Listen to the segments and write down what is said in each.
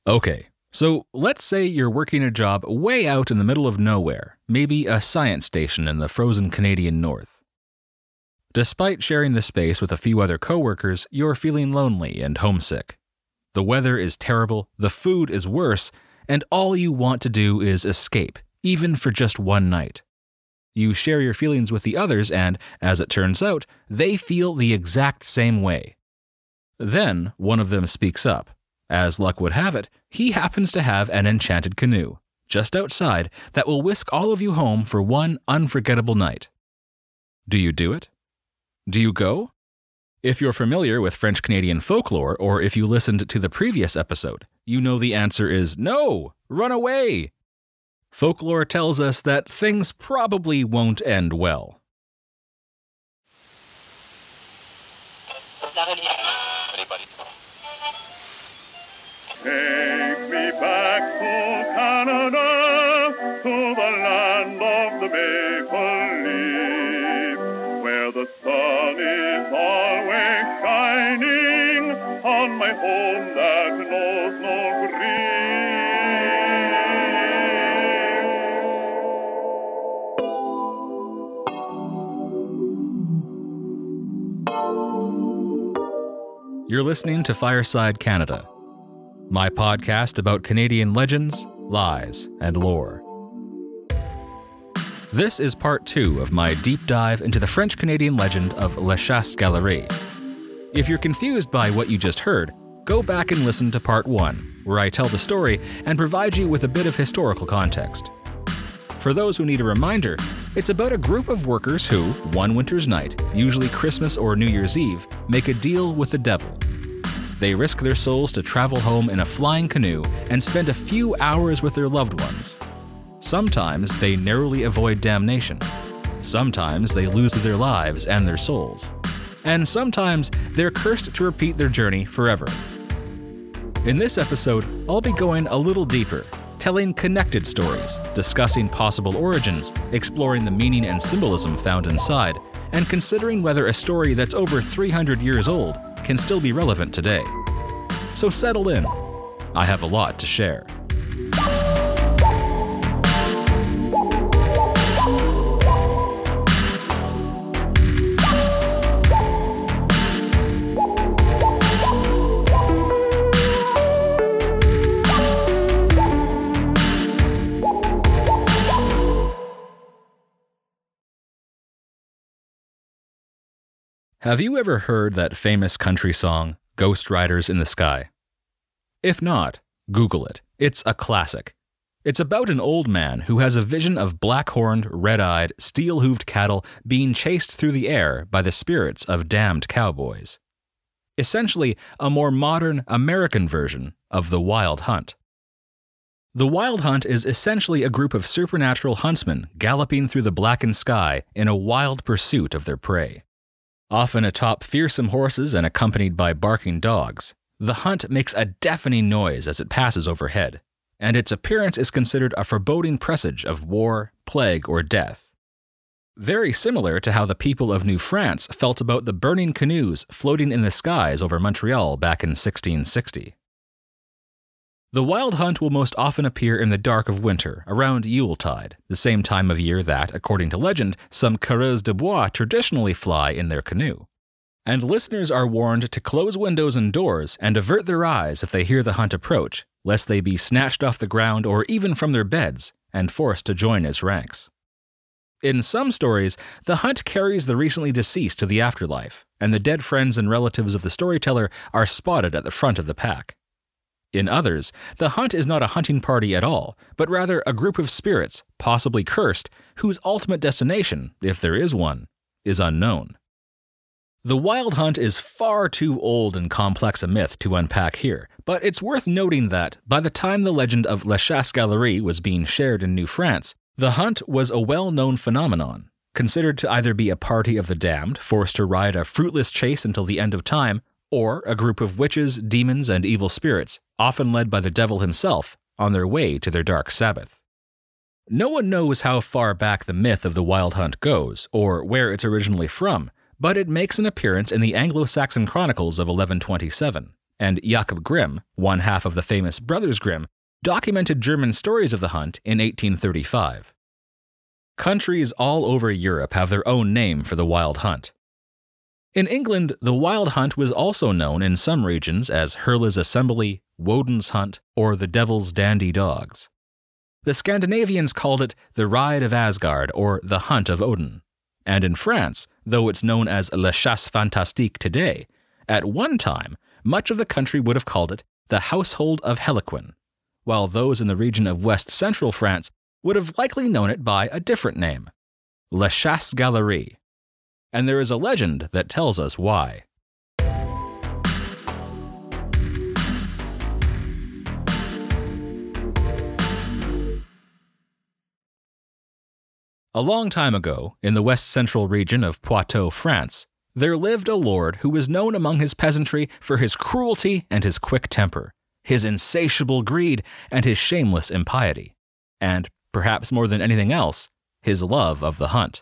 Okay, so let's say you're working a job way out in the middle of nowhere, maybe a science station in the frozen Canadian North. Despite sharing the space with a few other coworkers, you're feeling lonely and homesick. The weather is terrible, the food is worse, and all you want to do is escape, even for just one night. You share your feelings with the others and, as it turns out, they feel the exact same way. Then, one of them speaks up. As luck would have it, he happens to have an enchanted canoe, just outside, that will whisk all of you home for one unforgettable night. Do you do it? Do you go? If you're familiar with French-Canadian folklore, or if you listened to the previous episode, you know the answer is no! Run away! Folklore tells us that things probably won't end well. Take me back to Canada, to the land of the maple leaf, where the sun is always shining on my home that knows no grief. You're listening to Fireside Canada, my podcast about Canadian legends, lies, and lore. This is part 2 of my deep dive into the French-Canadian legend of La Chasse-Galerie. If you're confused by what you just heard, go back and listen to part 1, where I tell the story and provide you with a bit of historical context. For those who need a reminder, it's about a group of workers who, one winter's night, usually Christmas or New Year's Eve, make a deal with the devil. They risk their souls to travel home in a flying canoe and spend a few hours with their loved ones. Sometimes they narrowly avoid damnation. Sometimes they lose their lives and their souls. And sometimes they're cursed to repeat their journey forever. In this episode, I'll be going a little deeper, telling connected stories, discussing possible origins, exploring the meaning and symbolism found inside, and considering whether a story that's over 300 years old can still be relevant today. So settle in. I have a lot to share. Have you ever heard that famous country song, Ghost Riders in the Sky? If not, Google it. It's a classic. It's about an old man who has a vision of black-horned, red-eyed, steel-hooved cattle being chased through the air by the spirits of damned cowboys. Essentially, a more modern American version of the Wild Hunt. The Wild Hunt is essentially a group of supernatural huntsmen galloping through the blackened sky in a wild pursuit of their prey. Often atop fearsome horses and accompanied by barking dogs, the hunt makes a deafening noise as it passes overhead, and its appearance is considered a foreboding presage of war, plague, or death. Very similar to how the people of New France felt about the burning canoes floating in the skies over Montreal back in 1660. The Wild Hunt will most often appear in the dark of winter, around Yuletide, the same time of year that, according to legend, some coureurs de bois traditionally fly in their canoe. And listeners are warned to close windows and doors and avert their eyes if they hear the hunt approach, lest they be snatched off the ground or even from their beds and forced to join its ranks. In some stories, the hunt carries the recently deceased to the afterlife, and the dead friends and relatives of the storyteller are spotted at the front of the pack. In others, the hunt is not a hunting party at all, but rather a group of spirits, possibly cursed, whose ultimate destination, if there is one, is unknown. The Wild Hunt is far too old and complex a myth to unpack here, but it's worth noting that, by the time the legend of La Chasse-Galerie was being shared in New France, the hunt was a well-known phenomenon, considered to either be a party of the damned forced to ride a fruitless chase until the end of time, or a group of witches, demons, and evil spirits, often led by the devil himself, on their way to their dark Sabbath. No one knows how far back the myth of the Wild Hunt goes, or where it's originally from, but it makes an appearance in the Anglo-Saxon Chronicles of 1127, and Jakob Grimm, one half of the famous Brothers Grimm, documented German stories of the hunt in 1835. Countries all over Europe have their own name for the wild hunt. In England, the wild hunt was also known in some regions as Herla's Assembly, Woden's Hunt, or the Devil's Dandy Dogs. The Scandinavians called it the Ride of Asgard or the Hunt of Odin. And in France, though it's known as La Chasse Fantastique today, at one time, much of the country would have called it the Household of Heliquin, while those in the region of west-central France would have likely known it by a different name, La Chasse Galerie. And there is a legend that tells us why. A long time ago, in the west-central region of Poitou, France, there lived a lord who was known among his peasantry for his cruelty and his quick temper, his insatiable greed and his shameless impiety, and, perhaps more than anything else, his love of the hunt.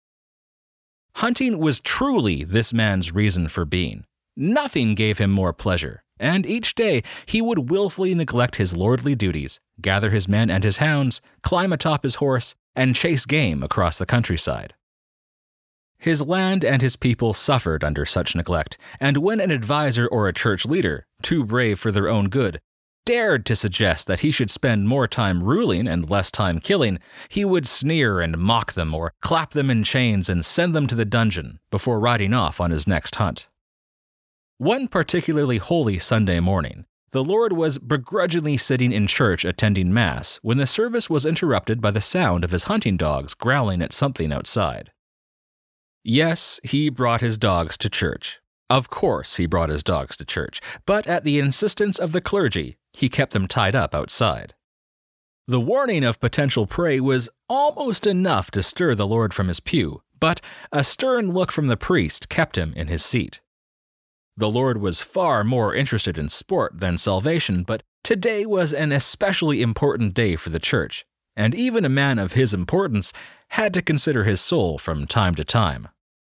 Hunting was truly this man's reason for being. Nothing gave him more pleasure, and each day he would willfully neglect his lordly duties, gather his men and his hounds, climb atop his horse, and chase game across the countryside. His land and his people suffered under such neglect, and when an advisor or a church leader, too brave for their own good, dared to suggest that he should spend more time ruling and less time killing, he would sneer and mock them or clap them in chains and send them to the dungeon before riding off on his next hunt. One particularly holy Sunday morning, the Lord was begrudgingly sitting in church attending Mass when the service was interrupted by the sound of his hunting dogs growling at something outside. Yes, he brought his dogs to church. Of course he brought his dogs to church, but at the insistence of the clergy, he kept them tied up outside. The warning of potential prey was almost enough to stir the Lord from his pew, but a stern look from the priest kept him in his seat. The Lord was far more interested in sport than salvation, but today was an especially important day for the church, and even a man of his importance had to consider his soul from time to time.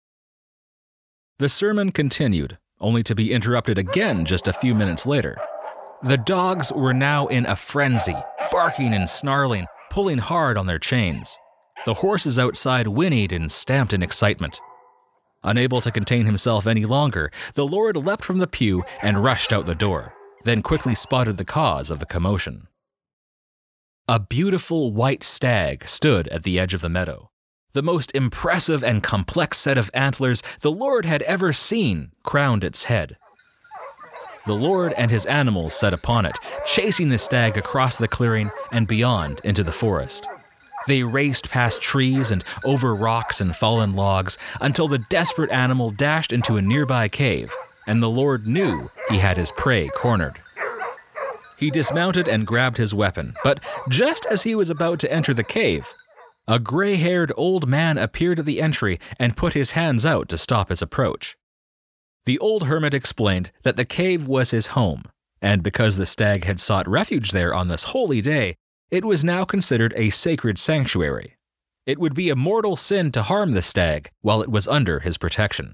The sermon continued, only to be interrupted again just a few minutes later. The dogs were now in a frenzy, barking and snarling, pulling hard on their chains. The horses outside whinnied and stamped in excitement. Unable to contain himself any longer, the Lord leapt from the pew and rushed out the door, then quickly spotted the cause of the commotion. A beautiful white stag stood at the edge of the meadow. The most impressive and complex set of antlers the Lord had ever seen crowned its head. The Lord and his animals set upon it, chasing the stag across the clearing and beyond into the forest. They raced past trees and over rocks and fallen logs until the desperate animal dashed into a nearby cave, and the Lord knew he had his prey cornered. He dismounted and grabbed his weapon, but just as he was about to enter the cave, a gray-haired old man appeared at the entry and put his hands out to stop his approach. The old hermit explained that the cave was his home, and because the stag had sought refuge there on this holy day, it was now considered a sacred sanctuary. It would be a mortal sin to harm the stag while it was under his protection.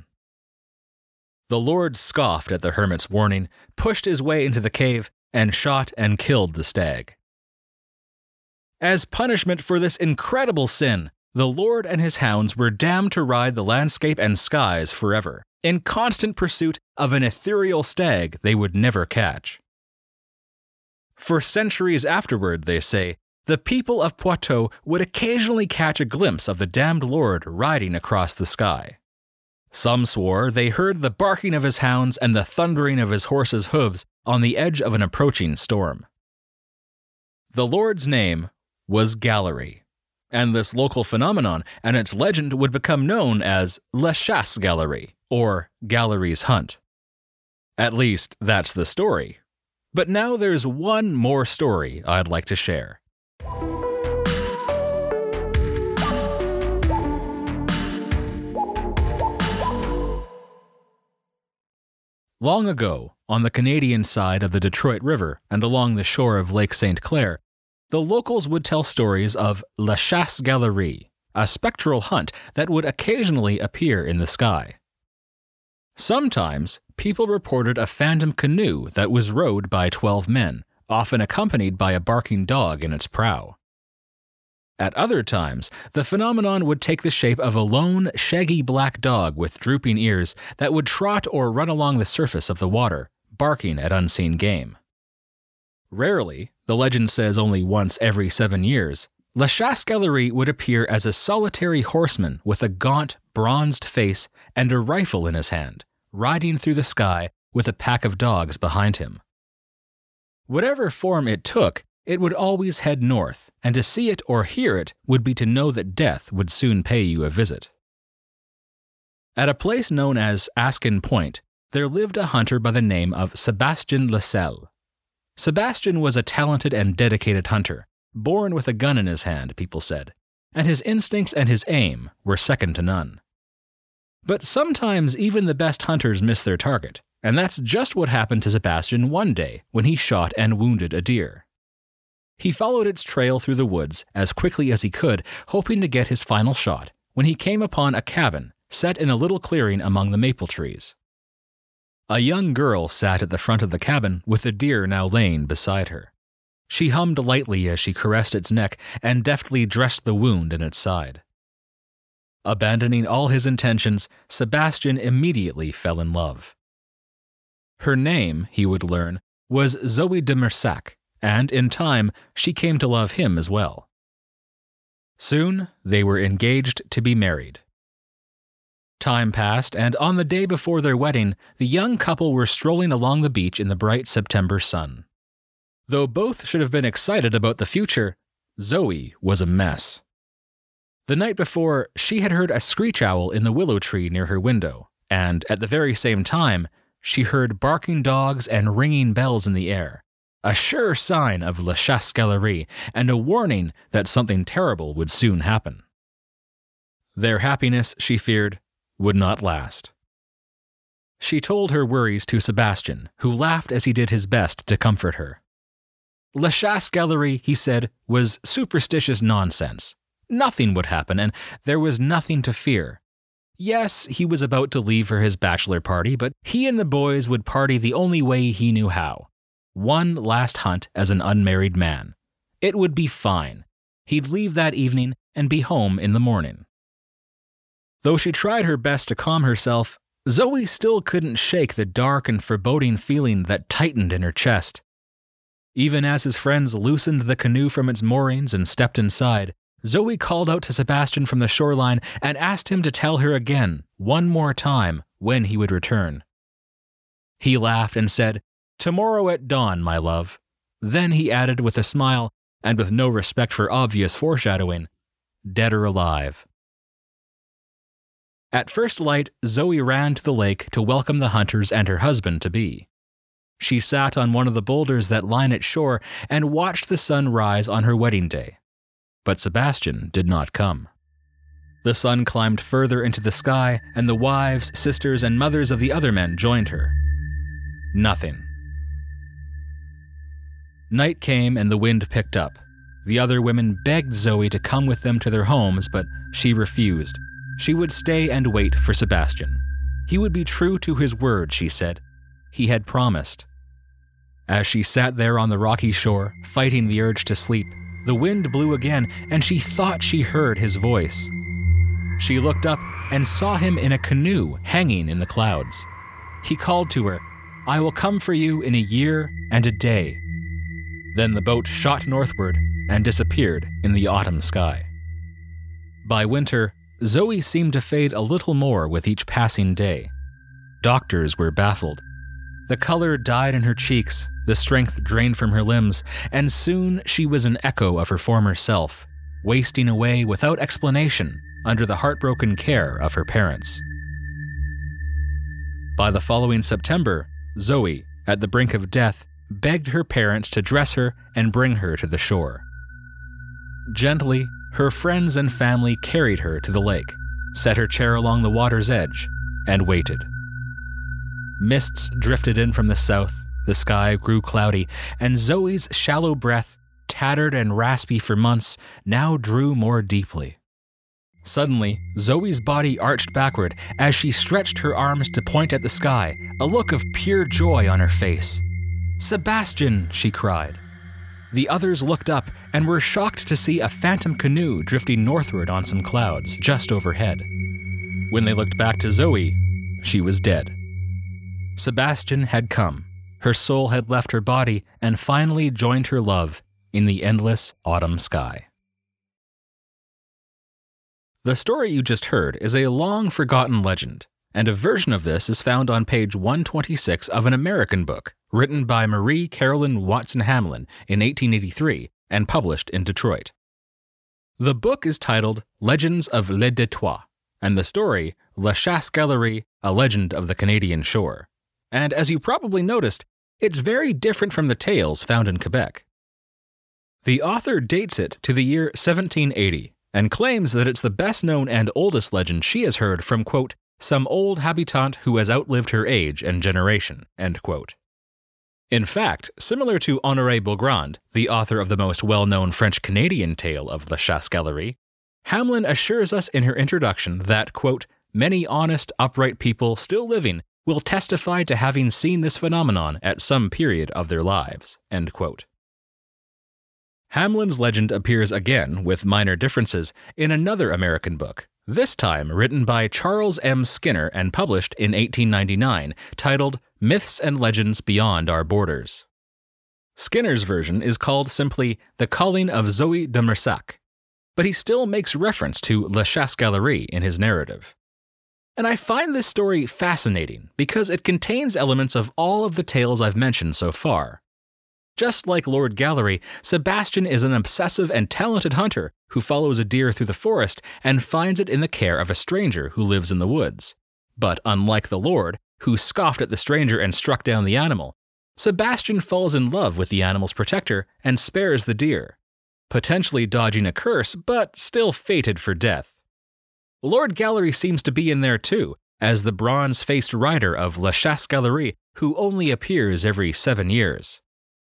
The Lord scoffed at the hermit's warning, pushed his way into the cave, and shot and killed the stag. As punishment for this incredible sin, the Lord and his hounds were damned to ride the landscape and skies forever, in constant pursuit of an ethereal stag they would never catch. For centuries afterward, they say, the people of Poitou would occasionally catch a glimpse of the damned Lord riding across the sky. Some swore they heard the barking of his hounds and the thundering of his horses' hooves on the edge of an approaching storm. The Lord's name was Galerie, and this local phenomenon and its legend would become known as La Chasse Galerie, or Galerie's Hunt. At least, that's the story. But now there's one more story I'd like to share. Long ago, on the Canadian side of the Detroit River and along the shore of Lake St. Clair, the locals would tell stories of La Chasse Galerie, a spectral hunt that would occasionally appear in the sky. Sometimes, people reported a phantom canoe that was rowed by 12 men, often accompanied by a barking dog in its prow. At other times, the phenomenon would take the shape of a lone, shaggy black dog with drooping ears that would trot or run along the surface of the water, barking at unseen game. Rarely, the legend says only once every 7 years, La Chasse-Galerie would appear as a solitary horseman with a gaunt, bronzed face and a rifle in his hand, riding through the sky with a pack of dogs behind him. Whatever form it took, it would always head north, and to see it or hear it would be to know that death would soon pay you a visit. At a place known as Askin Point, there lived a hunter by the name of Sébastien Lecelle. Sébastien was a talented and dedicated hunter, born with a gun in his hand, people said, and his instincts and his aim were second to none. But sometimes even the best hunters miss their target, and that's just what happened to Sébastien one day when he shot and wounded a deer. He followed its trail through the woods as quickly as he could, hoping to get his final shot, when he came upon a cabin set in a little clearing among the maple trees. A young girl sat at the front of the cabin with the deer now laying beside her. She hummed lightly as she caressed its neck and deftly dressed the wound in its side. Abandoning all his intentions, Sébastien immediately fell in love. Her name, he would learn, was Zoe de Mersac, and in time she came to love him as well. Soon they were engaged to be married. Time passed, and on the day before their wedding, the young couple were strolling along the beach in the bright September sun. Though both should have been excited about the future, Zoe was a mess. The night before, she had heard a screech owl in the willow tree near her window, and at the very same time, she heard barking dogs and ringing bells in the air, a sure sign of La Chasse-Galerie and a warning that something terrible would soon happen. Their happiness, she feared, would not last. She told her worries to Sébastien, who laughed as he did his best to comfort her. La Chasse-Galerie, he said, was superstitious nonsense. Nothing would happen, and there was nothing to fear. Yes, he was about to leave for his bachelor party, but he and the boys would party the only way he knew how. One last hunt as an unmarried man. It would be fine. He'd leave that evening and be home in the morning. Though she tried her best to calm herself, Zoe still couldn't shake the dark and foreboding feeling that tightened in her chest. Even as his friends loosened the canoe from its moorings and stepped inside, Zoe called out to Sébastien from the shoreline and asked him to tell her again, one more time, when he would return. He laughed and said, "Tomorrow at dawn, my love." Then he added with a smile, and with no respect for obvious foreshadowing, "Dead or alive." At first light, Zoe ran to the lake to welcome the hunters and her husband-to-be. She sat on one of the boulders that line its shore and watched the sun rise on her wedding day. But Sébastien did not come. The sun climbed further into the sky, and the wives, sisters, and mothers of the other men joined her. Nothing. Night came and the wind picked up. The other women begged Zoe to come with them to their homes, but she refused. She would stay and wait for Sébastien. He would be true to his word, she said. He had promised. As she sat there on the rocky shore, fighting the urge to sleep, the wind blew again, and she thought she heard his voice. She looked up and saw him in a canoe hanging in the clouds. He called to her, "I will come for you in a year and a day." Then the boat shot northward and disappeared in the autumn sky. By winter, Zoe seemed to fade a little more with each passing day. Doctors were baffled. The color died in her cheeks, the strength drained from her limbs, and soon she was an echo of her former self, wasting away without explanation under the heartbroken care of her parents. By the following September, Zoe, at the brink of death, begged her parents to dress her and bring her to the shore. Gently, her friends and family carried her to the lake, set her chair along the water's edge, and waited. Mists drifted in from the south, the sky grew cloudy, and Zoe's shallow breath, tattered and raspy for months, now drew more deeply. Suddenly, Zoe's body arched backward as she stretched her arms to point at the sky, a look of pure joy on her face. "Sebastian!" she cried. The others looked up and were shocked to see a phantom canoe drifting northward on some clouds just overhead. When they looked back to Zoe, she was dead. Sebastian had come. Her soul had left her body and finally joined her love in the endless autumn sky. The story you just heard is a long-forgotten legend, and a version of this is found on page 126 of an American book written by Marie Carolyn Watson Hamlin in 1883 and published in Detroit. The book is titled Legends of Les Deux-Trois, and the story, La Chasse-Galerie, A Legend of the Canadian Shore. And as you probably noticed, it's very different from the tales found in Quebec. The author dates it to the year 1780 and claims that it's the best-known and oldest legend she has heard from, quote, some old habitant who has outlived her age and generation, end quote. In fact, similar to Honoré Beaugrand, the author of the most well-known French-Canadian tale of La Chasse-Galerie, Hamlin assures us in her introduction that, quote, many honest, upright people still living will testify to having seen this phenomenon at some period of their lives, end quote. Hamlin's legend appears again, with minor differences, in another American book, this time written by Charles M. Skinner and published in 1899, titled Myths and Legends Beyond Our Borders. Skinner's version is called simply The Calling of Zoe de Marsac, but he still makes reference to La Chasse-Galerie in his narrative. And I find this story fascinating because it contains elements of all of the tales I've mentioned so far. Just like Lord Gallery, Sebastian is an obsessive and talented hunter who follows a deer through the forest and finds it in the care of a stranger who lives in the woods. But unlike the Lord, who scoffed at the stranger and struck down the animal, Sebastian falls in love with the animal's protector and spares the deer, potentially dodging a curse, but still fated for death. Lord Gallery seems to be in there too, as the bronze-faced rider of La Chasse-Galerie, who only appears every 7 years.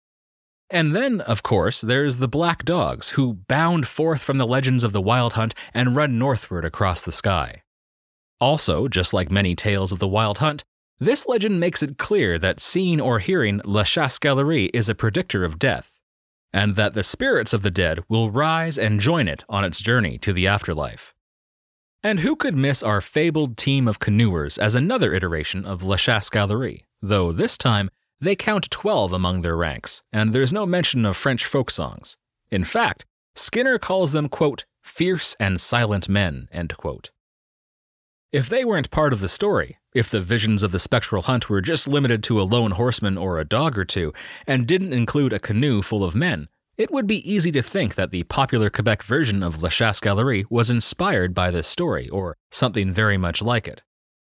And then, of course, there's the Black Dogs, who bound forth from the legends of the Wild Hunt and run northward across the sky. Also, just like many tales of the Wild Hunt, this legend makes it clear that seeing or hearing La Chasse-Galerie is a predictor of death, and that the spirits of the dead will rise and join it on its journey to the afterlife. And who could miss our fabled team of canoers as another iteration of La Chasse-Galerie, though this time they count 12 among their ranks, and there's no mention of French folk songs. In fact, Skinner calls them, quote, fierce and silent men, end quote. If they weren't part of the story, if the visions of the spectral hunt were just limited to a lone horseman or a dog or two, and didn't include a canoe full of men, it would be easy to think that the popular Quebec version of La Chasse-Galerie was inspired by this story, or something very much like it.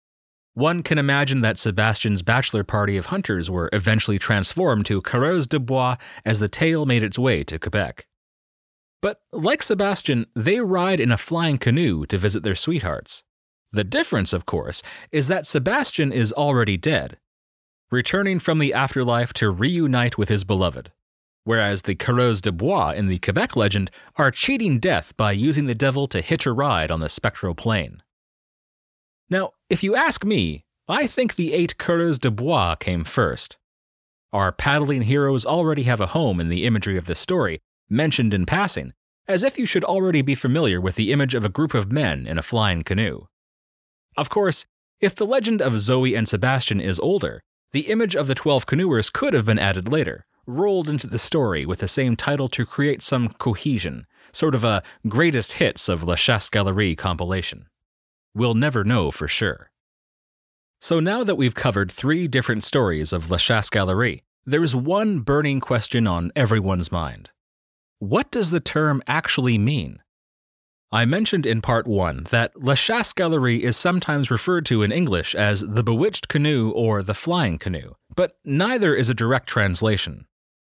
One can imagine that Sebastian's bachelor party of hunters were eventually transformed to Carreaux de Bois as the tale made its way to Quebec. But like Sebastian, they ride in a flying canoe to visit their sweethearts. The difference, of course, is that Sebastian is already dead, returning from the afterlife to reunite with his beloved, whereas the Carreaux de Bois in the Quebec legend are cheating death by using the devil to hitch a ride on the spectral plane. Now, if you ask me, I think the 8 Carreaux de Bois came first. Our paddling heroes already have a home in the imagery of this story, mentioned in passing, as if you should already be familiar with the image of a group of men in a flying canoe. Of course, if the legend of Zoe and Sebastian is older, the image of the 12 canoers could have been added later, rolled into the story with the same title to create some cohesion, sort of a greatest hits of La Chasse-Galerie compilation. We'll never know for sure. So now that we've covered 3 different stories of La Chasse-Galerie, there is one burning question on everyone's mind. What does the term actually mean? I mentioned in part 1 that La Chasse-Galerie is sometimes referred to in English as the bewitched canoe or the flying canoe, but neither is a direct translation.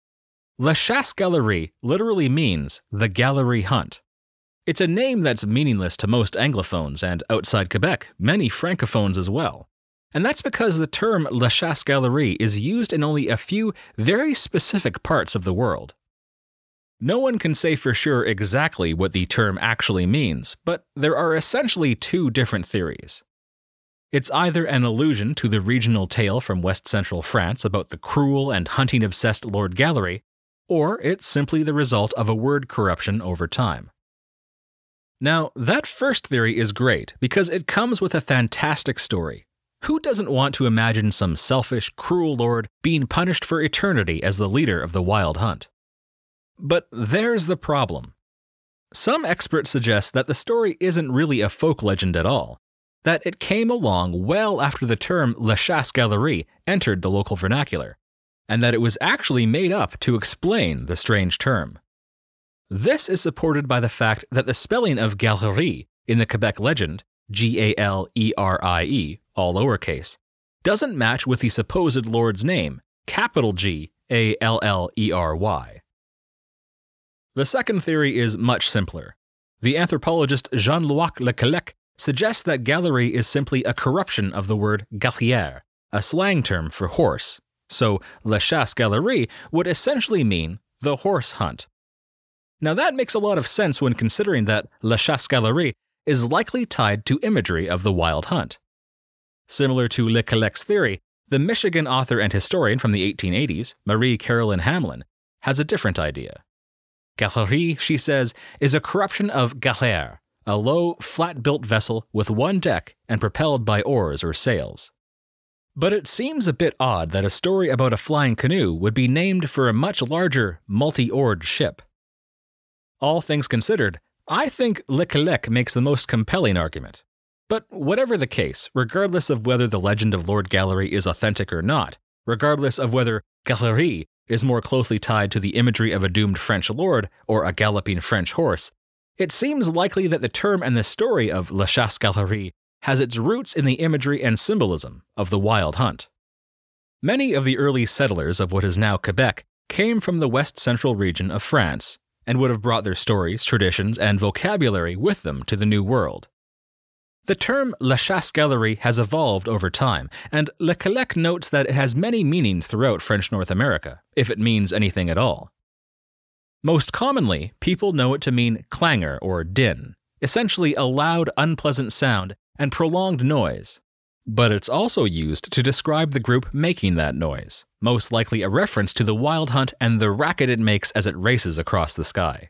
La Chasse-Galerie literally means the gallery hunt. It's a name that's meaningless to most Anglophones and, outside Quebec, many Francophones as well. And that's because the term La Chasse-Galerie is used in only a few very specific parts of the world. No one can say for sure exactly what the term actually means, but there are essentially two different theories. It's either an allusion to the regional tale from west-central France about the cruel and hunting-obsessed Lord Gallery, or it's simply the result of a word corruption over time. Now, that first theory is great because it comes with a fantastic story. Who doesn't want to imagine some selfish, cruel lord being punished for eternity as the leader of the Wild Hunt? But there's the problem. Some experts suggest that the story isn't really a folk legend at all, that it came along well after the term La Chasse-Galerie entered the local vernacular, and that it was actually made up to explain the strange term. This is supported by the fact that the spelling of Galerie in the Quebec legend, Galerie, all lowercase, doesn't match with the supposed lord's name, capital Gallery. The second theory is much simpler. The anthropologist Jean-Louis Lecalec suggests that galerie is simply a corruption of the word gallière, a slang term for horse. So La Chasse-Galerie would essentially mean the horse hunt. Now that makes a lot of sense when considering that La Chasse-Galerie is likely tied to imagery of the Wild Hunt. Similar to Lecalec's theory, the Michigan author and historian from the 1880s, Marie Caroline Hamlin, has a different idea. Galerie, she says, is a corruption of galère, a low, flat-built vessel with one deck and propelled by oars or sails. But it seems a bit odd that a story about a flying canoe would be named for a much larger, multi-oared ship. All things considered, I think Lecalec makes the most compelling argument. But whatever the case, regardless of whether the legend of Lord Gallery is authentic or not, regardless of whether galerie is more closely tied to the imagery of a doomed French lord or a galloping French horse, it seems likely that the term and the story of La Chasse-Galerie has its roots in the imagery and symbolism of the Wild Hunt. Many of the early settlers of what is now Quebec came from the west-central region of France and would have brought their stories, traditions, and vocabulary with them to the New World. The term La Chasse-Galerie has evolved over time, and Lecalec notes that it has many meanings throughout French North America, if it means anything at all. Most commonly, people know it to mean clangor or din, essentially a loud, unpleasant sound and prolonged noise. But it's also used to describe the group making that noise, most likely a reference to the Wild Hunt and the racket it makes as it races across the sky.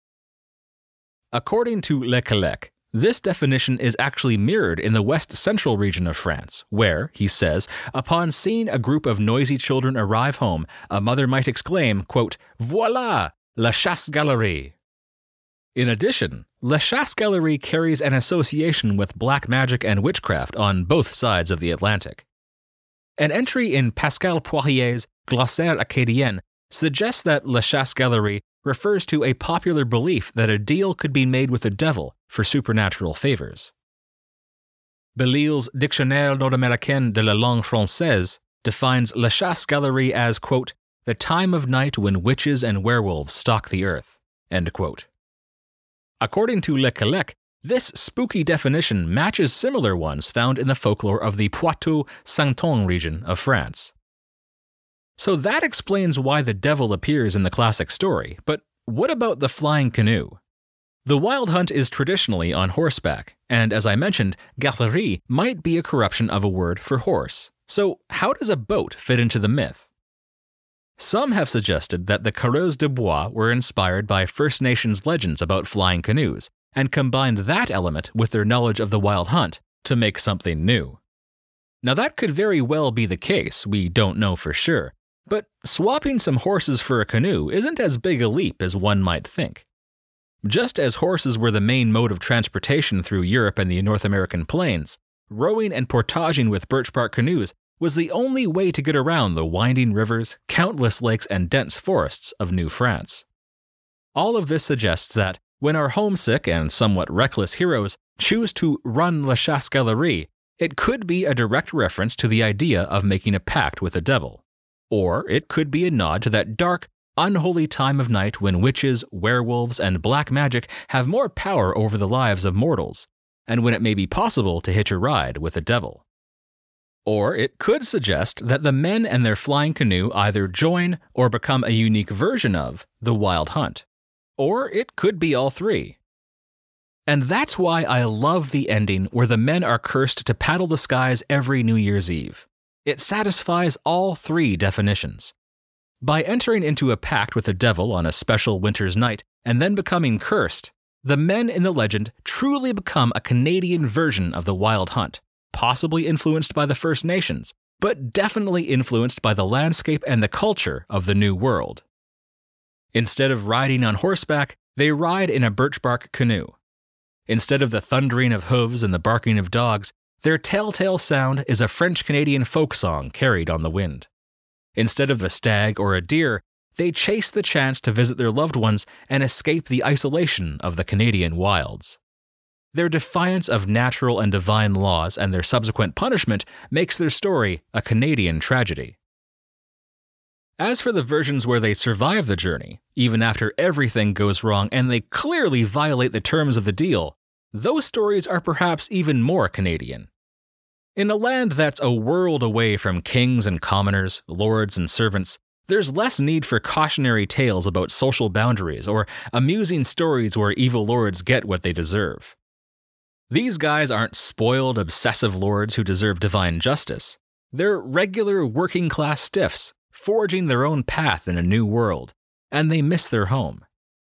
According to Lecalec, this definition is actually mirrored in the west-central region of France, where, he says, upon seeing a group of noisy children arrive home, a mother might exclaim, quote, "Voilà, la chasse-galerie." In addition, La Chasse-Galerie carries an association with black magic and witchcraft on both sides of the Atlantic. An entry in Pascal Poirier's Glossaire Acadien suggests that La Chasse-Galerie refers to a popular belief that a deal could be made with the devil for supernatural favors. Belle's Dictionnaire nord-américain de la langue française defines La Chasse-Galerie as, quote, "the time of night when witches and werewolves stalk the earth," end quote. According to Lecalec, this spooky definition matches similar ones found in the folklore of the Poitou-Saintonge region of France. So that explains why the devil appears in the classic story, but what about the flying canoe? The Wild Hunt is traditionally on horseback, and as I mentioned, galerie might be a corruption of a word for horse. So how does a boat fit into the myth? Some have suggested that the Coureurs de Bois were inspired by First Nations legends about flying canoes, and combined that element with their knowledge of the Wild Hunt to make something new. Now that could very well be the case, we don't know for sure, but swapping some horses for a canoe isn't as big a leap as one might think. Just as horses were the main mode of transportation through Europe and the North American plains, rowing and portaging with birch bark canoes was the only way to get around the winding rivers, countless lakes, and dense forests of New France. All of this suggests that, when our homesick and somewhat reckless heroes choose to run La Chasse-Galerie, it could be a direct reference to the idea of making a pact with the devil. Or it could be a nod to that dark, unholy time of night when witches, werewolves, and black magic have more power over the lives of mortals, and when it may be possible to hitch a ride with the devil. Or it could suggest that the men and their flying canoe either join or become a unique version of the Wild Hunt, Or it could be all three. And that's why I love the ending where the men are cursed to paddle the skies every New Year's Eve. It satisfies all three definitions. By entering into a pact with the devil on a special winter's night and then becoming cursed, the men in the legend truly become a Canadian version of the Wild Hunt, possibly influenced by the First Nations, but definitely influenced by the landscape and the culture of the New World. Instead of riding on horseback, they ride in a birch bark canoe. Instead of the thundering of hooves and the barking of dogs, their telltale sound is a French-Canadian folk song carried on the wind. Instead of a stag or a deer, they chase the chance to visit their loved ones and escape the isolation of the Canadian wilds. Their defiance of natural and divine laws and their subsequent punishment makes their story a Canadian tragedy. As for the versions where they survive the journey, even after everything goes wrong and they clearly violate the terms of the deal, those stories are perhaps even more Canadian. In a land that's a world away from kings and commoners, lords and servants, there's less need for cautionary tales about social boundaries or amusing stories where evil lords get what they deserve. These guys aren't spoiled, obsessive lords who deserve divine justice. They're regular working-class stiffs, forging their own path in a new world, and they miss their home.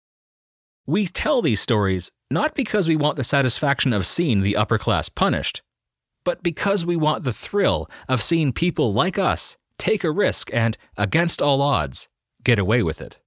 We tell these stories not because we want the satisfaction of seeing the upper class punished, but because we want the thrill of seeing people like us take a risk and, against all odds, get away with it.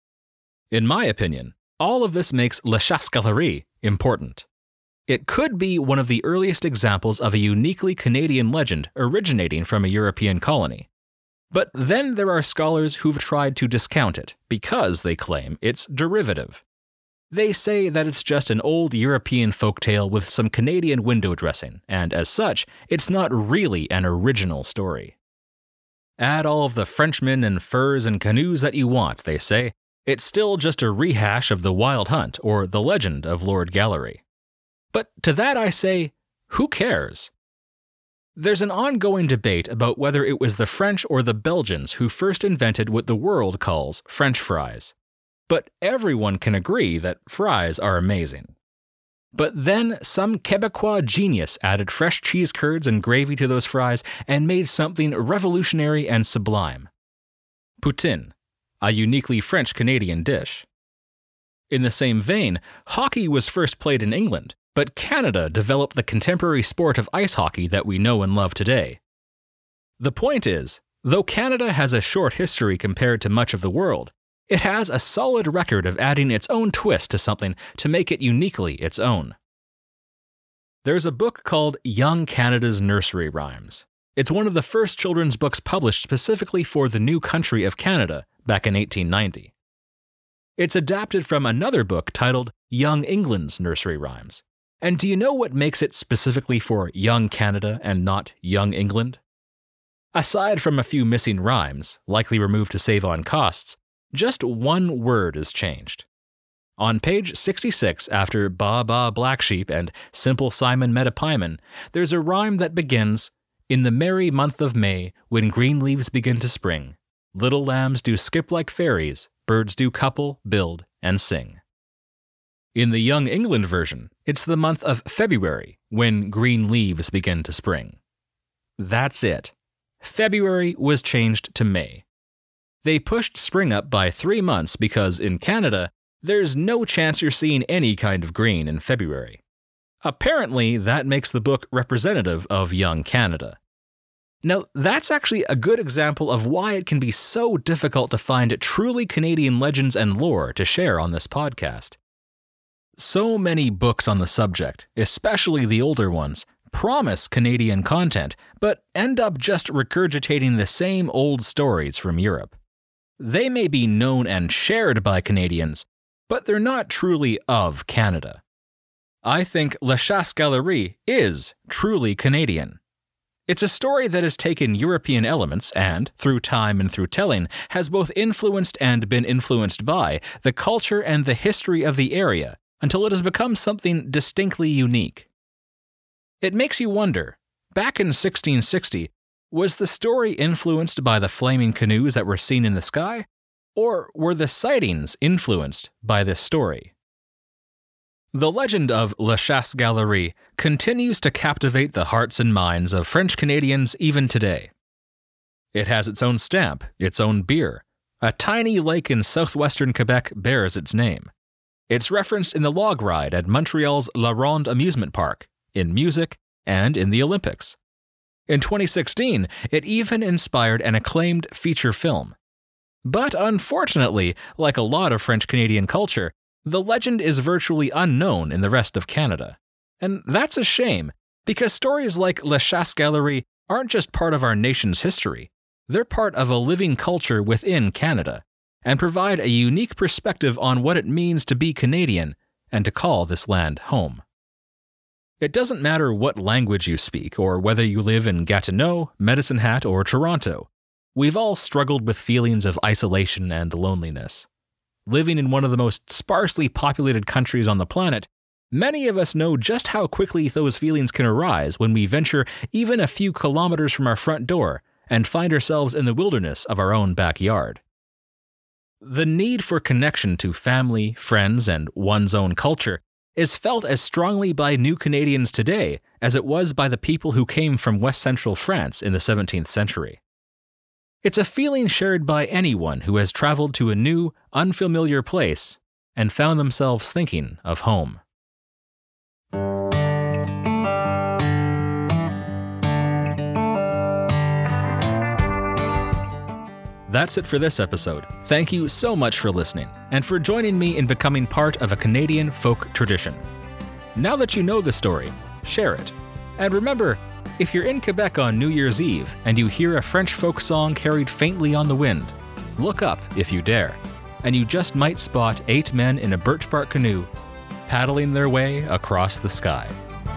In my opinion, all of this makes La Chasse-Galerie important. It could be one of the earliest examples of a uniquely Canadian legend originating from a European colony. But then there are scholars who've tried to discount it because they claim it's derivative. They say that it's just an old European folktale with some Canadian window dressing, and as such, it's not really an original story. Add all of the Frenchmen and furs and canoes that you want, they say. It's still just a rehash of the Wild Hunt or the legend of Lord Gallery. But to that I say, who cares? There's an ongoing debate about whether it was the French or the Belgians who first invented what the world calls French fries. But everyone can agree that fries are amazing. But then some Quebecois genius added fresh cheese curds and gravy to those fries and made something revolutionary and sublime. Poutine, a uniquely French-Canadian dish. In the same vein, hockey was first played in England, but Canada developed the contemporary sport of ice hockey that we know and love today. The point is, though Canada has a short history compared to much of the world, it has a solid record of adding its own twist to something to make it uniquely its own. There's a book called Young Canada's Nursery Rhymes. It's one of the first children's books published specifically for the new country of Canada back in 1890. It's adapted from another book titled Young England's Nursery Rhymes. And do you know what makes it specifically for Young Canada and not Young England? Aside from a few missing rhymes, likely removed to save on costs, just one word is changed. On page 66, after Ba Ba Black Sheep and Simple Simon Met a Pieman, there's a rhyme that begins, "In the merry month of May, when green leaves begin to spring, little lambs do skip like fairies, birds do couple, build, and sing." In the Young England version, it's the month of February when green leaves begin to spring. That's it. February was changed to May. They pushed spring up by 3 months because in Canada, there's no chance you're seeing any kind of green in February. Apparently, that makes the book representative of young Canada. Now, that's actually a good example of why it can be so difficult to find truly Canadian legends and lore to share on this podcast. So many books on the subject, especially the older ones, promise Canadian content, but end up just regurgitating the same old stories from Europe. They may be known and shared by Canadians, but they're not truly of Canada. I think La Chasse-Galerie is truly Canadian. It's a story that has taken European elements and, through time and through telling, has both influenced and been influenced by the culture and the history of the area, until it has become something distinctly unique. It makes you wonder, back in 1660, was the story influenced by the flaming canoes that were seen in the sky? Or were the sightings influenced by this story? The legend of La Chasse-Galerie continues to captivate the hearts and minds of French Canadians even today. It has its own stamp, its own beer. A tiny lake in southwestern Quebec bears its name. It's referenced in the log ride at Montreal's La Ronde amusement park, in music, and in the Olympics. In 2016, it even inspired an acclaimed feature film. But unfortunately, like a lot of French-Canadian culture, the legend is virtually unknown in the rest of Canada. And that's a shame, because stories like La Chasse-Galerie aren't just part of our nation's history. They're part of a living culture within Canada, and provide a unique perspective on what it means to be Canadian and to call this land home. It doesn't matter what language you speak or whether you live in Gatineau, Medicine Hat, or Toronto. We've all struggled with feelings of isolation and loneliness. Living in one of the most sparsely populated countries on the planet, many of us know just how quickly those feelings can arise when we venture even a few kilometers from our front door and find ourselves in the wilderness of our own backyard. The need for connection to family, friends, and one's own culture is felt as strongly by New Canadians today as it was by the people who came from West Central France in the 17th century. It's a feeling shared by anyone who has traveled to a new, unfamiliar place and found themselves thinking of home. That's it for this episode. Thank you so much for listening, and for joining me in becoming part of a Canadian folk tradition. Now that you know the story, share it. And remember, if you're in Quebec on New Year's Eve and you hear a French folk song carried faintly on the wind, look up if you dare, and you just might spot 8 men in a birch bark canoe paddling their way across the sky.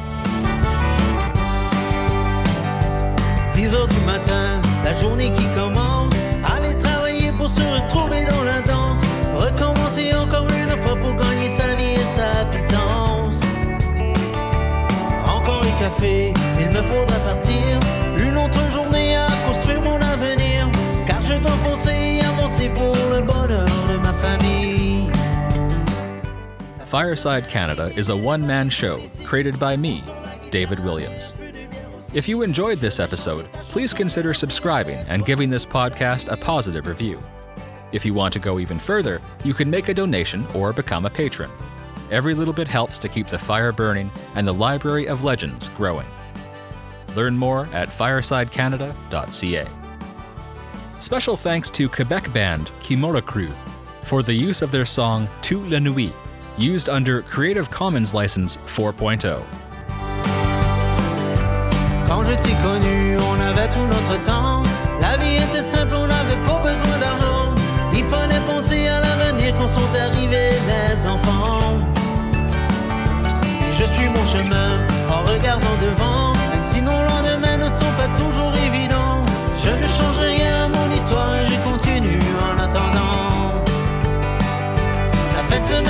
6 heures du matin, la journée qui commence. Aller travailler pour se retrouver dans la danse. Recommencer encore une fois pour gagner sa vie et sa pitance. Encore un café, il me faudra partir. Une autre journée à construire mon avenir. Car je dois foncer et avancer pour le bonheur de ma famille. Fireside Canada is a one-man show created by me, David Williams. If you enjoyed this episode, please consider subscribing and giving this podcast a positive review. If you want to go even further, you can make a donation or become a patron. Every little bit helps to keep the fire burning and the Library of Legends growing. Learn more at firesidecanada.ca. Special thanks to Quebec band Kimura Crew for the use of their song Toute la Nuit, used under Creative Commons License 4.0. Quand je t'ai connu, on avait tout notre temps. La vie était simple, on n'avait pas besoin d'argent. Il fallait penser à l'avenir quand sont arrivés les enfants. Et je suis mon chemin en regardant devant. Même si nos lendemains ne sont pas toujours évidents, je ne changerai rien à mon histoire et je continue en attendant. La fête